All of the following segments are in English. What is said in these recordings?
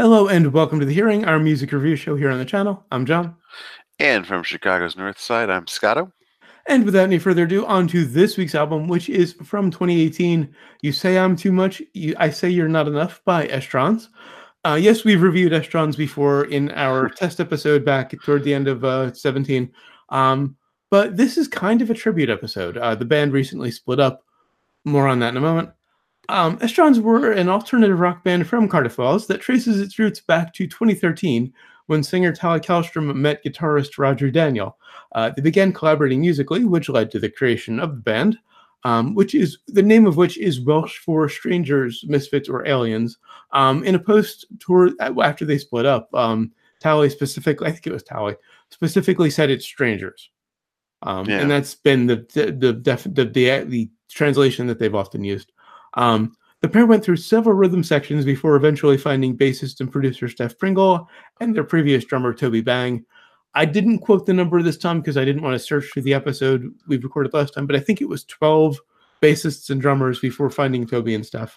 Hello and welcome to The Hearing, our music review show here on the channel. I'm John. And from Chicago's North Side, I'm Scotto. And without any further ado, on to this week's album, which is from 2018, You Say I'm Too Much, I Say You're Not Enough by Estrons. Yes, we've reviewed Estrons before in our test episode back toward the end of 17. But this is kind of a tribute episode. The band recently split up. More on that in a moment. Estrons were an alternative rock band from Cardiff Falls that traces its roots back to 2013 when singer Tally Kallstrom met guitarist Roger Daniel. They began collaborating musically, which led to the creation of the band, which is the name of which is Welsh for strangers, misfits, or aliens. In a post tour after they split up, Tally specifically, I think it was Tally, specifically said it's strangers. And that's been the translation that they've often used. The pair went through several rhythm sections before eventually finding bassist and producer Steph Pringle and their previous drummer Toby Bang. I didn't quote the number this time because I didn't want to search through the episode we recorded last time, but I think it was 12 bassists and drummers before finding Toby and Steph.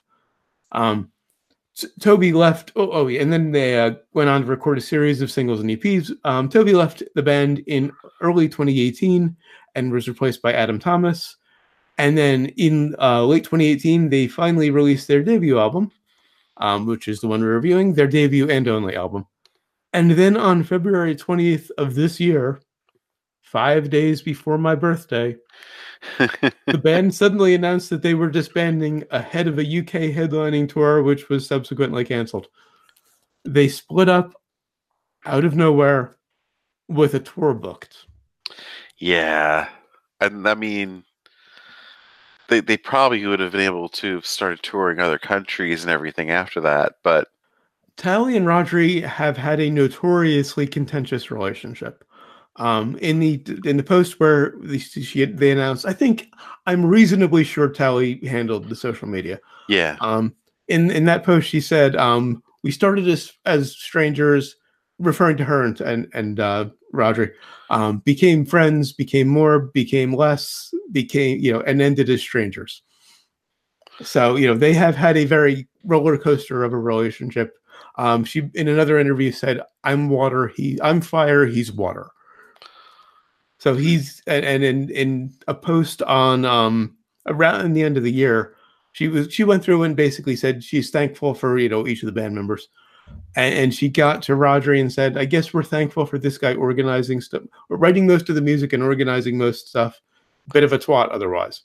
Toby left, and then they went on to record a series of singles and EPs. Toby left the band in early 2018 and was replaced by Adam Thomas. And then in late 2018, they finally released their debut album, which is the one we're reviewing, their debut and only album. And then on February 20th of this year, 5 days before my birthday, the band suddenly announced that they were disbanding ahead of a UK headlining tour, which was subsequently canceled. They split up out of nowhere with a tour booked. Yeah. And I mean, they probably would have been able to start touring other countries and everything after that, but Tally and Rodri have had a notoriously contentious relationship. In the post where they announced, I think I'm reasonably sure Tally handled the social media. Yeah. In that post, she said, "We started as strangers," referring to her and Rodri. Became friends, became more, became less, and ended as strangers. So they have had a very roller coaster of a relationship. She in another interview said, "I'm water, I'm fire, he's water." So he's and in a post on around the end of the year, she went through and basically said she's thankful for each of the band members, and she got to Rodri and said, "I guess we're thankful for this guy organizing stuff, writing most of the music and organizing most stuff. Bit of a twat otherwise."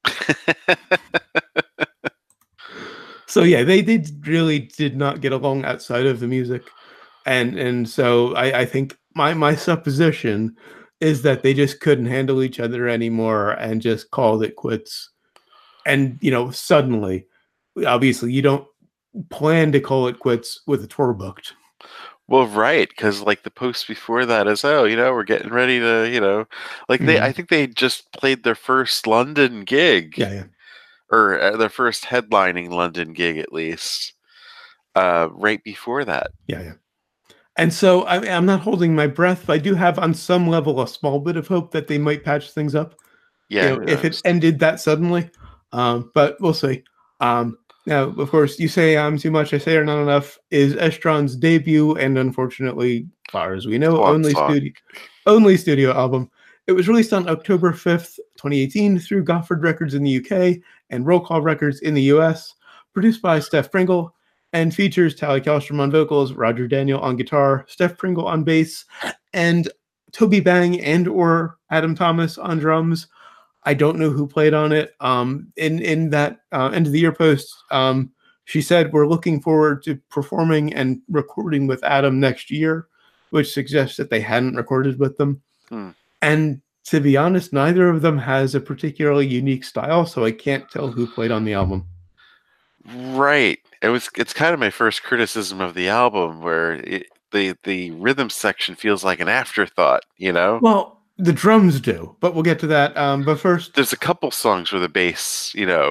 So yeah, they really did not get along outside of the music, and so I think my supposition is that they just couldn't handle each other anymore and just called it quits. And suddenly, obviously, you don't plan to call it quits with a tour booked. Well, right, because like the post before that is, we're getting ready to, I think they just played their first London gig. Yeah. Or their first headlining London gig, at least, right before that. Yeah. And so I'm not holding my breath, but I do have on some level a small bit of hope that they might patch things up. Yeah, if it ended that suddenly. But we'll see. Now, of course, You Say I'm Too Much, I Say Are Not Enough is Estrons' debut and unfortunately, as far as we know, only studio album. It was released on October 5th, 2018 through Gofford Records in the UK and Roll Call Records in the US, produced by Steph Pringle, and features Tally Kallstrom on vocals, Roger Daniel on guitar, Steph Pringle on bass, and Toby Bang and or Adam Thomas on drums. I don't know who played on it. In that end of the year post, she said, "We're looking forward to performing and recording with Adam next year," which suggests that they hadn't recorded with them. And to be honest, neither of them has a particularly unique style, so I can't tell who played on the album. Right. It's kind of my first criticism of the album, where the rhythm section feels like an afterthought. Well, the drums do, but we'll get to that. But first, there's a couple songs where the bass,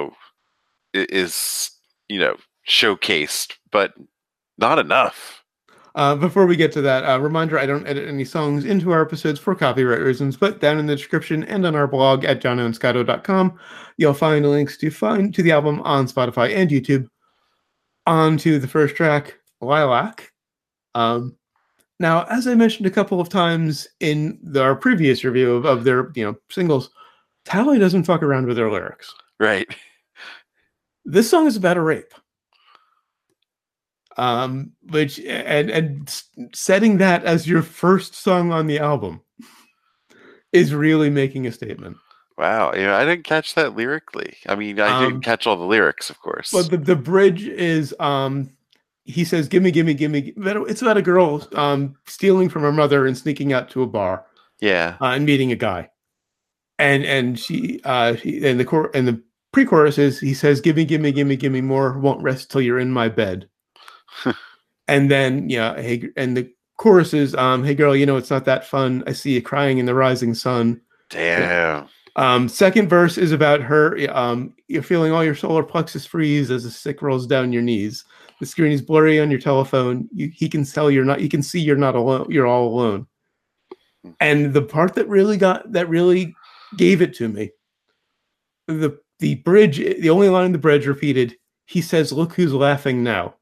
is showcased, but not enough. Before we get to that, reminder, I don't edit any songs into our episodes for copyright reasons, but down in the description and on our blog at johnandscotto.com, you'll find links to the album on Spotify and YouTube. On to the first track, Lilac, Um, Now, as I mentioned a couple of times in our previous review of their singles, Tally doesn't fuck around with their lyrics. Right. This song is about a rape. Which and setting that as your first song on the album is really making a statement. Wow. I didn't catch that lyrically. I mean, I didn't catch all the lyrics, of course. But the bridge is he says, "Gimme, gimme, gimme." It's about a girl stealing from her mother and sneaking out to a bar. Yeah. And meeting a guy, and she and the pre-chorus is he says, "Gimme, gimme, gimme, gimme more. Won't rest till you're in my bed." And then hey, and the chorus is "Hey girl, it's not that fun. I see you crying in the rising sun." Damn. Second verse is about her. You're feeling all your solar plexus freeze as the sick rolls down your knees. The screen is blurry on your telephone. He can tell you're not. You can see you're not alone. You're all alone. And the part that really gave it to me, the bridge, the only line in the bridge repeated. He says, "Look who's laughing now."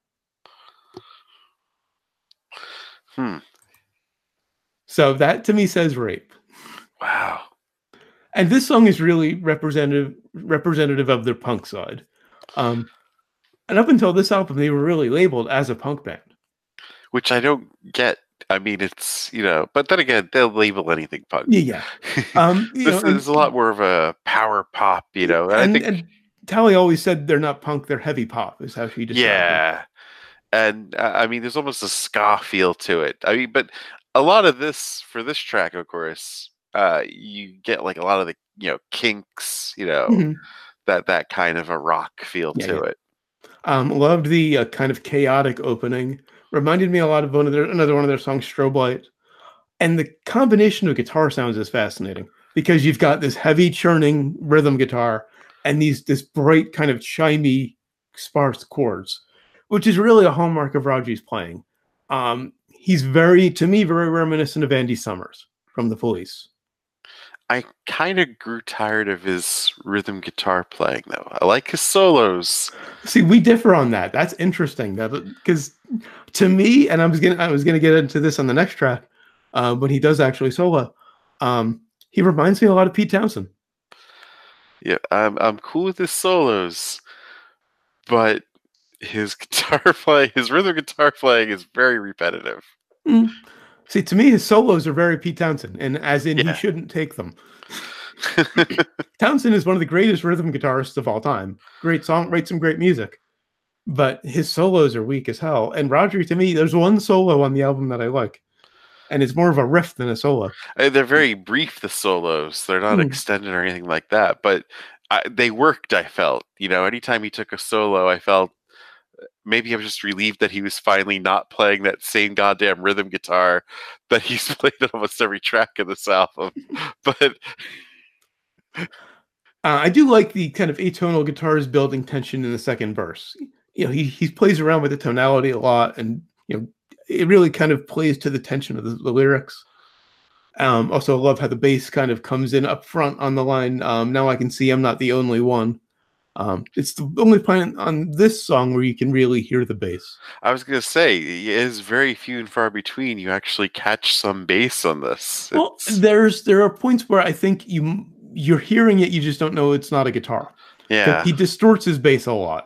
So that to me says rape. Wow. And this song is really representative of their punk side. And up until this album, they were really labeled as a punk band. Which I don't get. I mean, it's, but then again, they'll label anything punk. Yeah. This is a lot more of a power pop, And Tally always said they're not punk, they're heavy pop, is how she described it. Yeah. And I mean, there's almost a ska feel to it. I mean, but a lot of this, for this track, of course, you get like a lot of the, Kinks, that kind of a rock feel to it. Loved the kind of chaotic opening. Reminded me a lot of another one of their songs, Strobe Light. And the combination of guitar sounds is fascinating because you've got this heavy churning rhythm guitar and this bright kind of chimey sparse chords, which is really a hallmark of Raji's playing. He's very reminiscent of Andy Summers from The Police. I kind of grew tired of his rhythm guitar playing, though. I like his solos. See, we differ on that. That's interesting, because to me, and I was gonna get into this on the next track, when he does actually solo, he reminds me a lot of Pete Townsend. Yeah, I'm cool with his solos, but his rhythm guitar playing is very repetitive. See, to me, his solos are very Pete Townsend, and as in he shouldn't take them. Townsend is one of the greatest rhythm guitarists of all time. Great song, writes some great music, but his solos are weak as hell. And Raji, to me, there's one solo on the album that I like, and it's more of a riff than a solo. They're very brief, the solos. They're not extended or anything like that, but they worked, I felt. Anytime he took a solo, I felt maybe I'm just relieved that he was finally not playing that same goddamn rhythm guitar that he's played on almost every track in this album. But I do like the kind of atonal guitars building tension in the second verse. He plays around with the tonality a lot, and it really kind of plays to the tension of the lyrics. Also, I love how the bass kind of comes in up front on the line. Now I can see I'm not the only one. It's the only point on this song where you can really hear the bass. I was going to say, it is very few and far between you actually catch some bass on this. Well, there are points where I think you're hearing it, you just don't know it's not a guitar. Yeah. He distorts his bass a lot.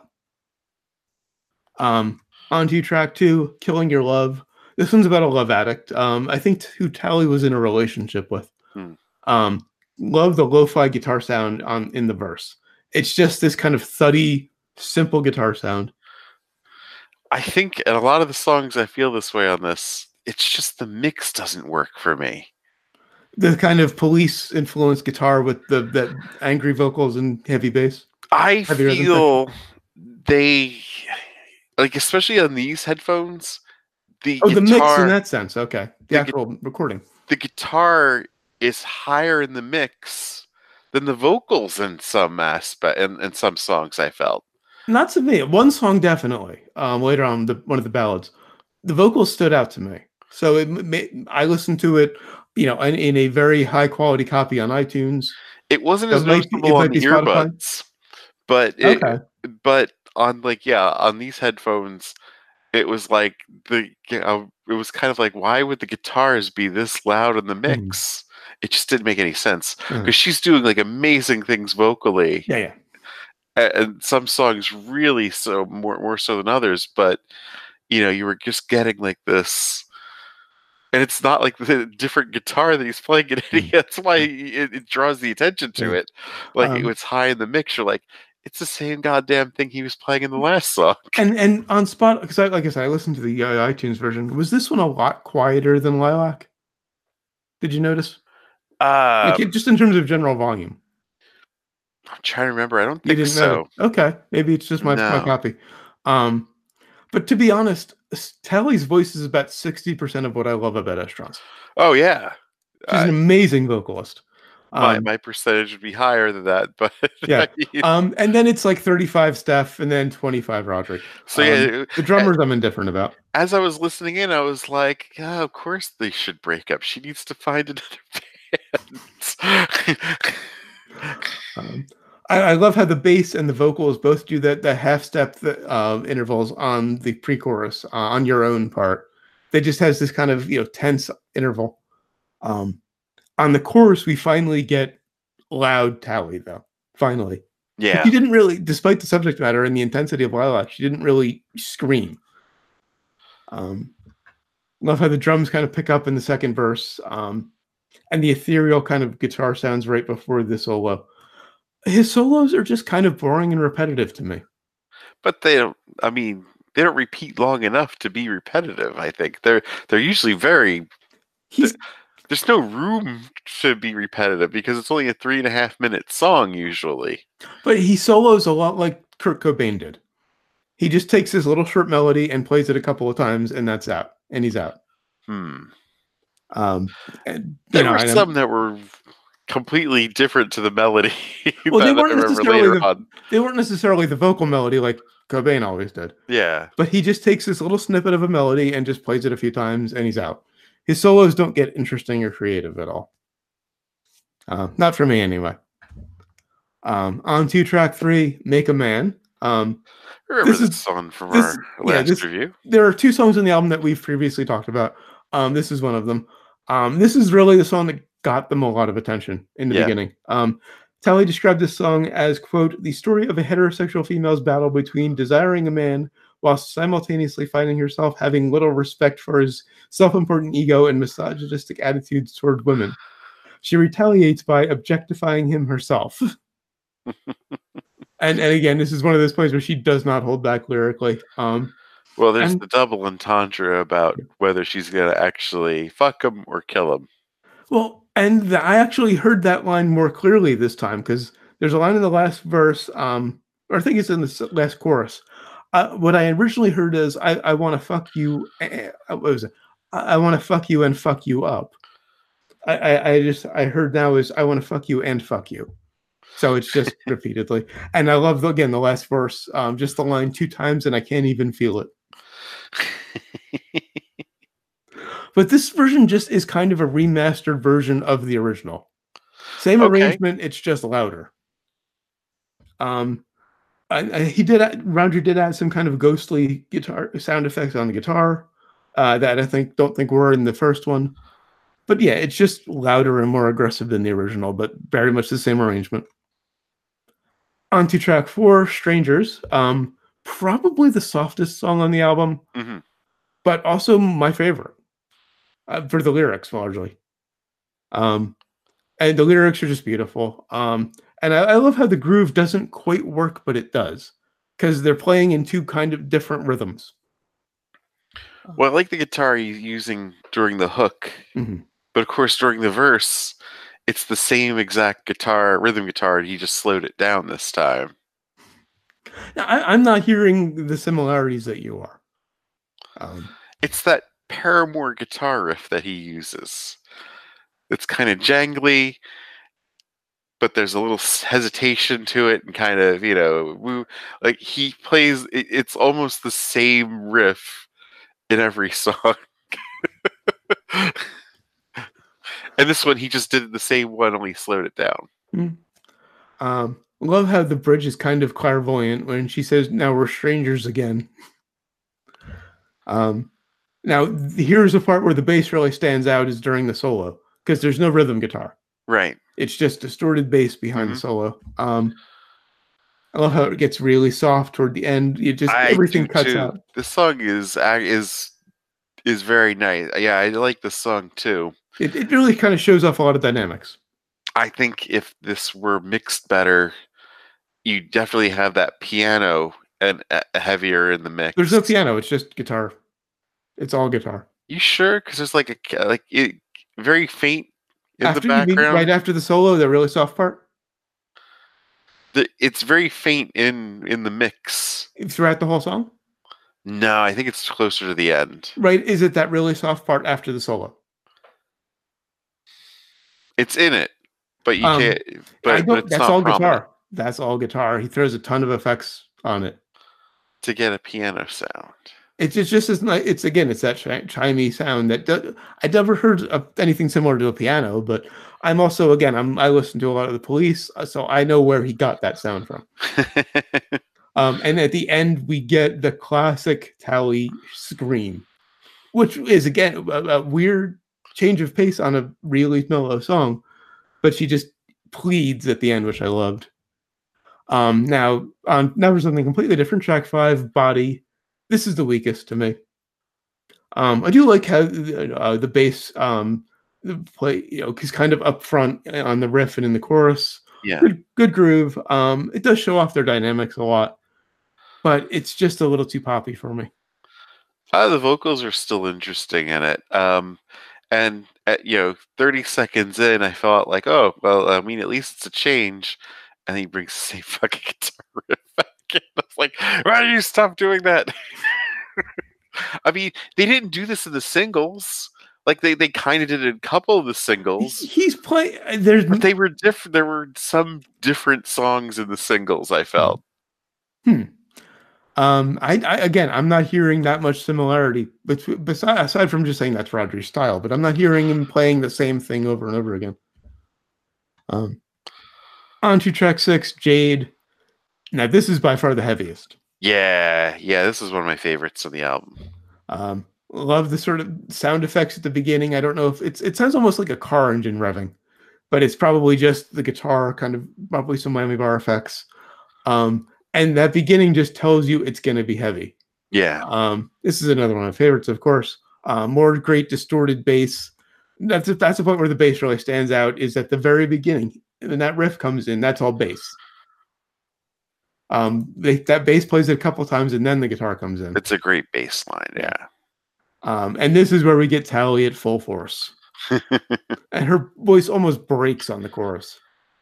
Onto track 2, Killing Your Love. This one's about a love addict. I think who Tally was in a relationship with. Love the lo-fi guitar sound in the verse. It's just this kind of thuddy, simple guitar sound. I think in a lot of the songs I feel this way on this. It's just the mix doesn't work for me. The kind of Police influenced guitar with that angry vocals and heavy bass. I feel they, like, especially on these headphones, the mix in that sense. Okay. The actual recording. The guitar is higher in the mix than the vocals in some aspect, in some songs I felt. Not to me. One song definitely. Later on, one of the ballads, the vocals stood out to me. So I listened to it, in a very high quality copy on iTunes. It wasn't as noticeable on the earbuds, but on on these headphones, it was like it was kind of like, why would the guitars be this loud in the Mhm. mix? It just didn't make any sense Uh, because she's doing like amazing things vocally, yeah, yeah. and some songs really so more so than others. But you were just getting like this, and it's not like the different guitar that he's playing in it. Mm. That's why it draws the attention to Yeah. it. Like Um, it's high in the mix. You're like, it's the same goddamn thing he was playing in the last song. and on spot, because like I said, I listened to the iTunes version. Was this one a lot quieter than Lilac? Did you notice? Like Um, just in terms of general volume. I'm trying to remember. I don't You think didn't notice. so. Okay, maybe it's just my No. copy. Um, but to be honest, Tally's voice is about 60% of what I love about Estrons. Oh yeah. She's an amazing vocalist. My Um, my percentage would be higher than that, but yeah. I mean, And then it's like 35 Steph and then 25 Roderick. so yeah. The drummers I'm indifferent about. As I was listening in, I was like, yeah, of course they should break up. She needs to find another band. Um, I love how the bass and the vocals both do that half step intervals on the pre-chorus on your own part. That just has this kind of tense interval. On the chorus, we finally get loud Tally though. Finally, Yeah. she didn't really, despite the subject matter and the intensity of Lilac, she didn't really scream. Love how the drums kind of pick up in the second verse, and the ethereal kind of guitar sounds right before the solo. His solos are just kind of boring and repetitive to me. But I mean, they don't repeat long enough to be repetitive, I think. They're usually very He's there's no room to be repetitive because it's only a 3.5 minute song usually. But he solos a lot like Kurt Cobain did. He just takes his little short melody and plays it a couple of times, and that's out, and he's out. Hmm. And, There were some that were completely different to the melody well, that I remember later on. they weren't necessarily the vocal melody like Cobain always did. Yeah. But he just takes this little snippet of a melody and just plays it a few times, and he's out. His solos don't get interesting or creative at all. Not for me, anyway. On to track 3, "Make a Man." Remember this song from our last review? There are 2 songs on the album that we've previously talked about. This is one of them. This is really the song that got them a lot of attention in the beginning. Tally described this song as, quote, "the story of a heterosexual female's battle between desiring a man while simultaneously finding herself having little respect for his self-important ego and misogynistic attitudes toward women. She retaliates by objectifying him herself." And again, this is one of those points where she does not hold back lyrically. Well, there's the double entendre about whether she's going to actually fuck him or kill him. Well, and I actually heard that line more clearly this time because there's a line in the last verse, or I think it's in the last chorus. What I originally heard is, "I want to fuck you." What was it? "I want to fuck you and fuck you up." I heard now is, "I want to fuck you and fuck you." So it's just repeatedly, and I love again the last verse, just the line 2 times, and I can't even feel it. But this version just is kind of a remastered version of the original. Same arrangement, it's just louder. Roger did add some kind of ghostly guitar sound effects on the guitar that I don't think were in the first one. But yeah, it's just louder and more aggressive than the original, but very much the same arrangement. On to track 4, "Strangers." Probably the softest song on the album, but also my favorite for the lyrics largely. And the lyrics are just beautiful. And I love how the groove doesn't quite work, but it does because they're playing in 2 kind of different rhythms. Well, I like the guitar he's using during the hook, but of course during the verse, it's the same exact rhythm guitar, and he just slowed it down this time. Now, I'm not hearing the similarities that you are. It's that Paramore guitar riff that he uses. It's kind of jangly, but there's a little hesitation to it, and kind of, like he plays, it's almost the same riff in every song. And this one, he just did the same one, only slowed it down. Love how the bridge is kind of clairvoyant when she says, "Now we're strangers again." Um, Now, here's the part where the bass really stands out is during the solo because there's no rhythm guitar. Right. It's just distorted bass behind the solo. I love how it gets really soft toward the end. Everything cuts out. This song is very nice. Yeah, I like this song too. It really kind of shows off a lot of dynamics. I think if this were mixed better, you definitely have that piano and heavier in the mix. There's no piano; it's just guitar. It's all guitar. You sure? Because there's very faint in the You mean background. right after the solo, the really soft part? It's very faint in the mix. Throughout the whole song? No, I think it's closer to the end. Right? Is it that really soft part after the solo? It's in it, but you can't. But it's that's not all prominent. guitar. That's all guitar. He throws a ton of effects on it to get a piano sound. It's just as nice. It's that chimey sound that I never heard of anything similar to a piano. But I'm also I listen to a lot of the Police, so I know where he got that sound from. And at the end, we get the classic Tally scream, which is again a weird change of pace on a really mellow song, but she just pleads at the end, which I loved. Now for something completely different, track 5, Body. This is the weakest to me. I do like how the bass play, is kind of up front on the riff and in the chorus. Yeah, good groove. It does show off their dynamics a lot, but it's just a little too poppy for me. The vocals are still interesting in it. And at 30 seconds in, I felt like, oh well, I mean, at least it's a change. And he brings the same fucking guitar riff back in. I was like, why do you stop doing that? I mean, they didn't do this in the singles. Like they kind of did in a couple of the singles. He's playing. But they were different. There were some different songs in the singles. I felt. I'm not hearing that much similarity, but aside from just saying that's Roger's style, but I'm not hearing him playing the same thing over and over again. On to track 6, Jade. Now, this is by far the heaviest. Yeah, this is one of my favorites on the album. Love the sort of sound effects at the beginning. I don't know if it sounds almost like a car engine revving, but it's probably just the guitar, kind of probably some whammy bar effects. And that beginning just tells you it's going to be heavy. Yeah. This is another one of my favorites, of course. More great distorted bass. That's the point where the bass really stands out, is at the very beginning. When that riff comes in, that's all bass. That bass plays it a couple times, and then the guitar comes in. It's a great bass line, yeah. And this is where we get Tally at full force. And her voice almost breaks on the chorus.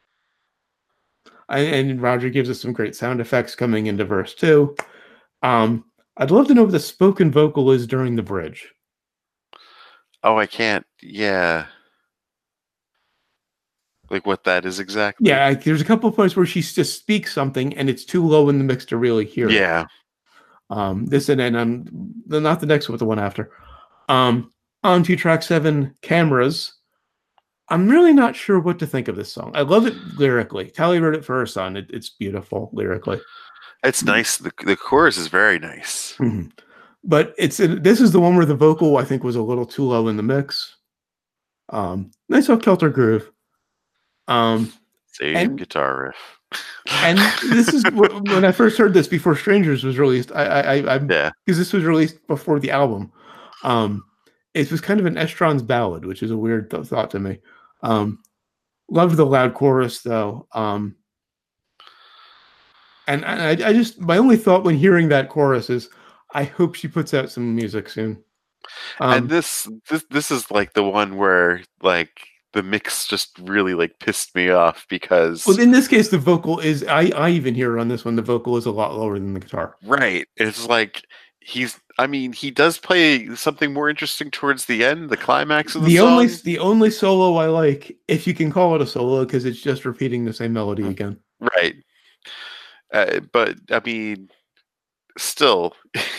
And Roger gives us some great sound effects coming into verse 2. I'd love to know what the spoken vocal is during the bridge. Oh, I can't. Yeah. Like what that is exactly. Yeah, there's a couple of points where she just speaks something and it's too low in the mix to really hear it. Yeah. This and not the next one, but the one after. On to track 7, Cameras. I'm really not sure what to think of this song. I love it lyrically. Tally wrote it for her son. It's beautiful lyrically. It's nice. The chorus is very nice. Mm-hmm. But this is the one where the vocal, I think, was a little too low in the mix. Nice off-kilter groove. Same guitar riff. And this is when I first heard this before Strangers was released. Because this was released before the album. It was kind of an Estron's ballad, which is a weird thought to me. Loved the loud chorus though. And I just, my only thought when hearing that chorus is, I hope she puts out some music soon. And this is like the one where like the mix just really like pissed me off because. Well, in this case, the vocal is. I even hear on this one the vocal is a lot lower than the guitar. Right. It's like he does play something more interesting towards the end, the climax of the song. The only solo I like, if you can call it a solo, because it's just repeating the same melody again. Right. But I mean, still,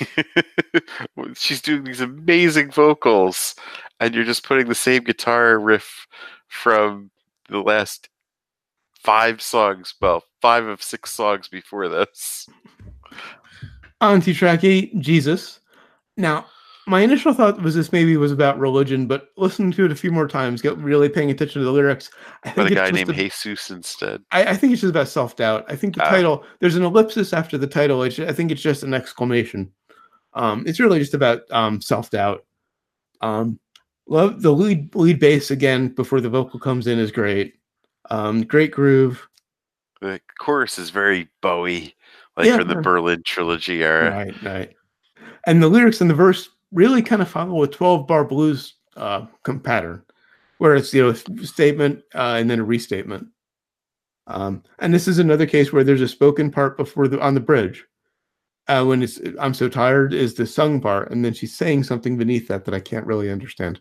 she's doing these amazing vocals, and you're just putting the same guitar riff from the last 5 songs, well, 5 of 6 songs before this. On to track 8, Jesus. Now, My initial thought was this maybe was about religion, but listening to it a few more times, get really paying attention to the lyrics, I By think the it's guy just named a, Jesus instead. I think it's just about self doubt. I think the Ah, title, there's an ellipsis after the title. I think it's just an exclamation. It's really just about self doubt. Um, love the lead bass again before the vocal comes in is great. Great groove. the chorus is very Bowie, like Yeah, from the Berlin trilogy era. right. And the lyrics in the verse really kind of follow a 12-bar blues pattern, where it's statement and then a restatement. And this is another case where there's a spoken part before on the bridge. When it's "I'm so tired" is the sung part, and then she's saying something beneath that I can't really understand.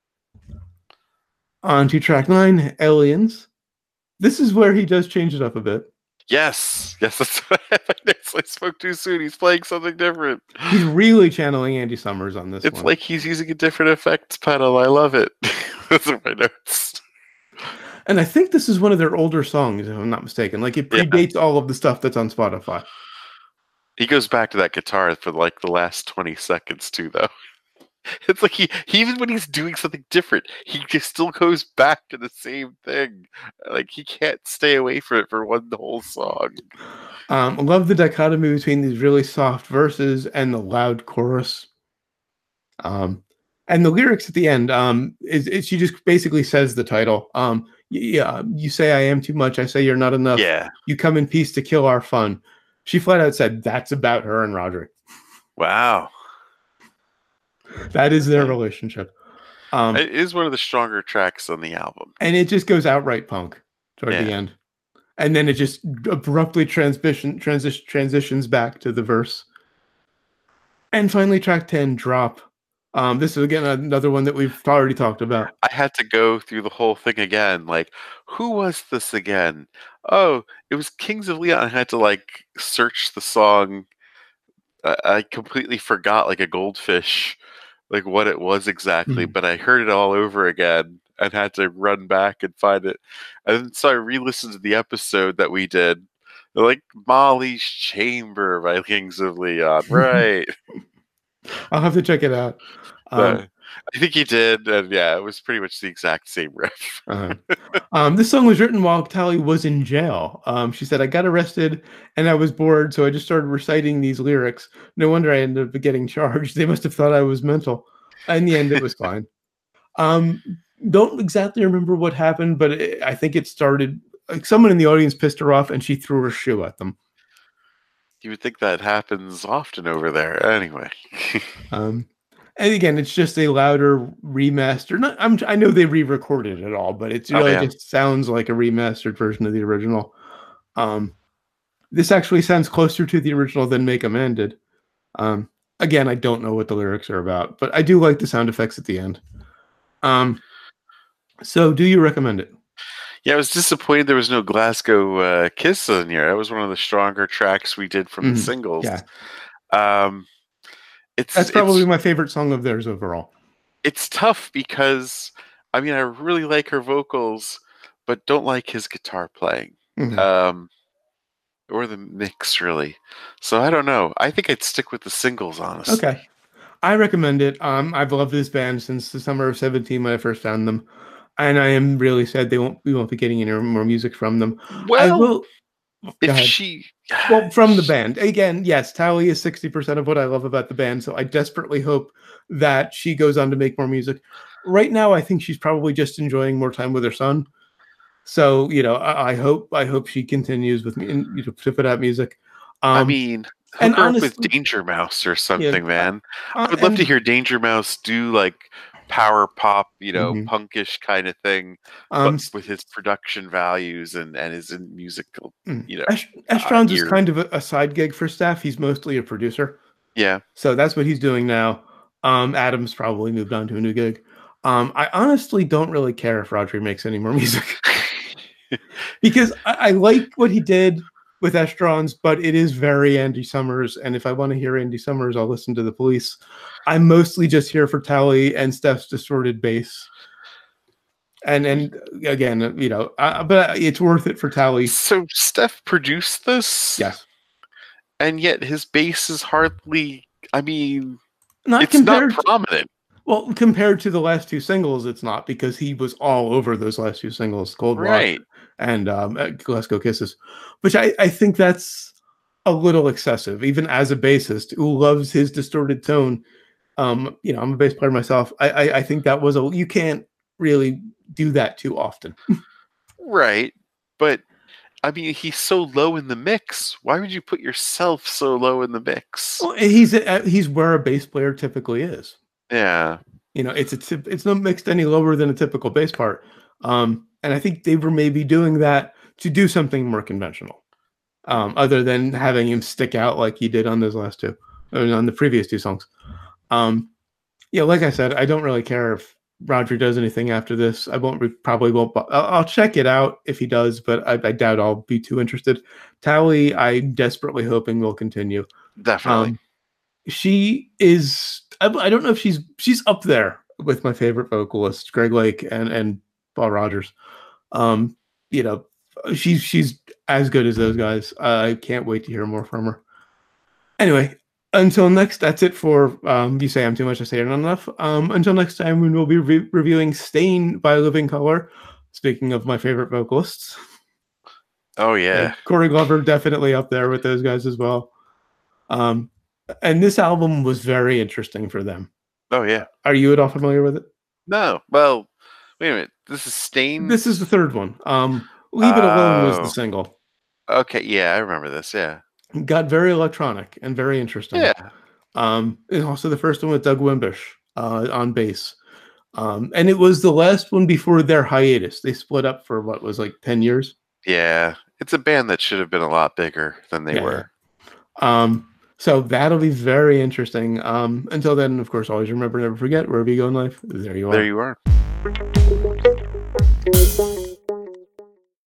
On to track 9, Aliens. This is where he does change it up a bit. Yes, that's what happened. I spoke too soon. He's playing something different. He's really channeling Andy Summers on this It's one. like he's using a different effects pedal. I love it. Those are my notes. And I think this is one of their older songs, if I'm not mistaken. Like it predates all of the stuff that's on Spotify. He goes back to that guitar for like the last 20 seconds too, though. It's like he even when he's doing something different, he just still goes back to the same thing. Like he can't stay away from it for one whole song. I love the dichotomy between these really soft verses and the loud chorus. And the lyrics at the end, is she just basically says the title. Yeah, you say I am too much. I say you're not enough. Yeah. You come in peace to kill our fun. She flat out said that's about her and Roger. Wow. That is their relationship. It is one of the stronger tracks on the album. And it just goes outright punk toward the end. And then it just abruptly transitions back to the verse. And finally, track 10, Drop. This is, again, another one that we've already talked about. I had to go through the whole thing again. Like, who was this again? Oh, it was Kings of Leon. I had to, like, search the song. I completely forgot, like a goldfish, like what it was exactly, but I heard it all over again and had to run back and find it. And so I re-listened to the episode that we did. They're like Molly's Chamber by Kings of Leon, right? I'll have to check it out. I think he did, and yeah, it was pretty much the exact same riff. This song was written while Tally was in jail. She said, I got arrested and I was bored, so I just started reciting these lyrics. No wonder I ended up getting charged. They must have thought I was mental. In the end, it was fine. Don't exactly remember what happened, but I think it started, like someone in the audience pissed her off and she threw her shoe at them. You would think that happens often over there. Anyway. And again, it's just a louder remaster. I know they re-recorded it all, but it really just sounds like a remastered version of the original. This actually sounds closer to the original than Make Amend did. Again, I don't know what the lyrics are about, but I do like the sound effects at the end. So do you recommend it? Yeah, I was disappointed there was no Glasgow Kiss in here. That was one of the stronger tracks we did from the singles. Yeah. That's probably my favorite song of theirs overall. It's tough because, I mean, I really like her vocals, but don't like his guitar playing. Or the mix, really. So I don't know. I think I'd stick with the singles, honestly. Okay. I recommend it. I've loved this band since the summer of 2017 when I first found them. And I am really sad we won't be getting any more music from them. Well, from the band. Again, yes, Tally is 60% of what I love about the band, so I desperately hope that she goes on to make more music. Right now, I think she's probably just enjoying more time with her son. So, I hope she continues with me to put out music. I mean, hook her up with Danger Mouse or something, man. I would love to hear Danger Mouse do like power pop, punkish kind of thing, but with his production values and his musical, Estrons is kind of a side gig for Steph. He's mostly a producer. Yeah. So that's what he's doing now. Adam's probably moved on to a new gig. I honestly don't really care if Rodri makes any more music because I like what he did with Estrons, but it is very Andy Summers. And if I want to hear Andy Summers, I'll listen to The Police. I'm mostly just here for Tally and Steph's distorted bass. And again, but it's worth it for Tally. So Steph produced this? Yes. And yet his bass is hardly, I mean, Not It's not compared. prominent. Well, compared to the last two singles, it's not, because he was all over those last two singles, Cold Rock Right. and Glasgow Kisses, which I think that's a little excessive, even as a bassist who loves his distorted tone. You know, I'm a bass player myself. I think that was you can't really do that too often. Right. But I mean, he's so low in the mix. Why would you put yourself so low in the mix? Well, he's where a bass player typically is. Yeah. You know, it's not mixed any lower than a typical bass part. And I think they were maybe doing that to do something more conventional, other than having him stick out like he did on those last two, on the previous two songs. Yeah, like I said, I don't really care if Roger does anything after this. I probably won't. I'll check it out if he does, but I doubt I'll be too interested. Towie, I'm desperately hoping will continue. Definitely. She is. I don't know if she's up there with my favorite vocalists, Greg Lake and Paul Rogers. You know, she's as good as those guys. I can't wait to hear more from her. Anyway, until next, that's it for You Say I'm Too Much, I Say Not Enough. Until next time, when we'll be reviewing Stain by Living Colour. Speaking of my favorite vocalists. Oh yeah. Corey Glover definitely up there with those guys as well. And this album was very interesting for them. Oh yeah. Are you at all familiar with it? No. Well, wait a minute. This is Stain? This is the third one. Leave It Alone was the single. Okay, yeah, I remember this, yeah. Got very electronic and very interesting. Yeah. And also the first one with Doug Wimbish on bass. And it was the last one before their hiatus. They split up for what was like 10 years. Yeah. It's a band that should have been a lot bigger than they were. So that'll be very interesting. Until then, of course, always remember, never forget, wherever you go in life, there you are. There you are.